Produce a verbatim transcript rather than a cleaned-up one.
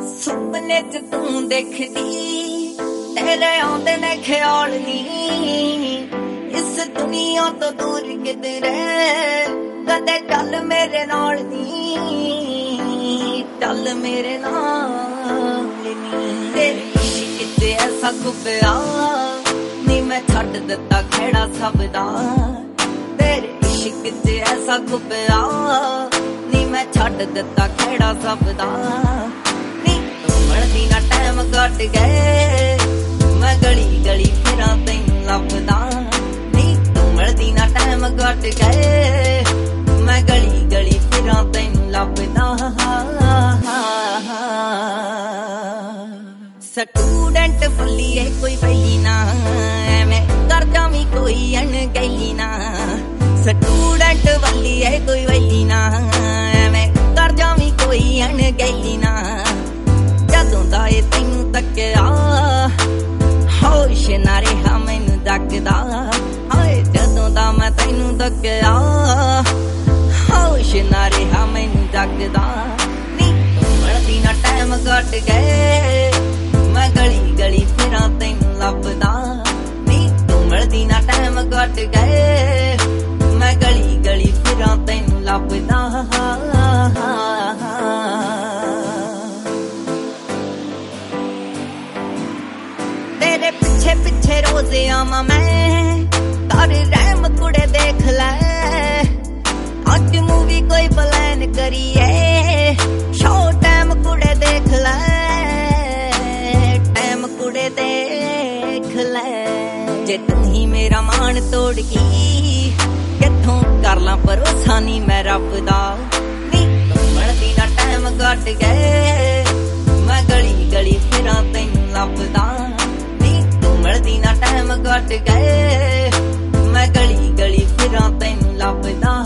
ਸੁਪਨੇ ਚ ਤੂੰ ਦੇਖਦੀ ਤੇਰੇ ਆਉਂਦੇ ਨੇ ਖਿਆਲ ਨੀ ਇਸ ਦੁਨੀਆ ਤੋਂ ਦੂਰ ਕਿਧਰੇ ਕਦੇ ਚੱਲ ਮੇਰੇ ਨਾਲ ਨੀ ਚੱਲ ਮੇਰੇ ਨਾਲ ਨੀ ਤੇਰੇ ਇਸ਼ਕ ਤੇ ਐਸਾ ਖੁੱਬਿਆ ਨੀ ਮੈਂ ਛੱਡ ਦਿੱਤਾ ਖੇੜਾ ਸਭ ਦਾ ਤੇਰੇ ਇਸ਼ਕ ਤੇ ਐਸਾ ਖੁੱਬਿਆ ਨੀ ਮੈਂ ਛੱਡ ਦਿੱਤਾ ਖੇੜਾ ਸਭ ਦਾ नी ना टाइम कट गए मैं गली गली फिरा तैनू लभदा नी घूमण दी ना टाइम कट गए मैं गली गली फिरा तैनू लभदा स्टूडेंट फुल्लीए कोई पहली ना मैं कर जावी कोई अणगहली ना स्टूडेंट वल्लीए कोई वल्ली ना मैं कर जावी कोई अणगहली ना ਜਦੋਂ ਦਾ ਏ ਤੈਨੂੰ ਤੱਕਿਆ ਹੋਸ਼ ਨਾ ਰਿਹਾ ਮੈਨੂੰ ਜਗਦਾ ਹਾਏ ਜਦੋਂ ਦਾ ਮੈਂ ਤੈਨੂੰ ਤੱਕਿਆ ਹੋਸ਼ ਨਾ ਰਿਹਾ ਮੈਨੂੰ ਜਗਦਾ ਨੀ ਘੁੰਮਣ ਨਾ ਟਾਈਮ ਕੱਟ ਗਏ ਮੈਂ ਗਲੀ ਗਲੀ ਫਿਰਾਂ ਤੈਨੂੰ ਲੱਭਦਾ ਨੀ ਘੁੰਮਣ ਨਾ ਟਾਈਮ ਕੱਟ ਗਏ ਮੈਂ ਗਲੀ ਗਲੀ ਫਿਰਾਂ ਤੈਨੂੰ ਲੱਭਦਾ तेरे पिछे पिछे रोजे आवा मैं कर रहम कुड़े देख ले अज मूवी कोई प्लान करिए शो टाइम कुड़े देख ले टाइम कुड़े देख ले जे तू ही मेरा मान तोड़ गई किथों कर ला भरोसा नी मैं रब दा नी घुमण ना टाइम कट गए मैं गली गली फिरा तैनू लभदा दी ना टाइम कट गए मैं गली गली फिरा तैनू लभदा